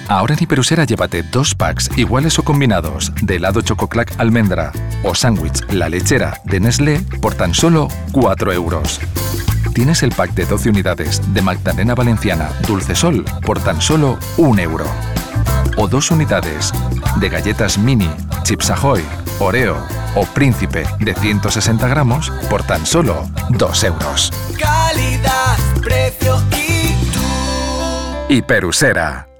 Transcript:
Ahora en Hiperusera llévate 2 packs iguales o combinados de helado Chococlac almendra o sándwich La Lechera de Nestlé por tan solo 4 euros. Tienes el pack de 12 unidades de Magdalena Valenciana Dulce Sol por tan solo 1 euro. O 2 unidades de galletas mini, Chips Ahoy, Oreo o Príncipe de 160 gramos por tan solo 2 euros. Calidad, precio y tú. Hiperusera.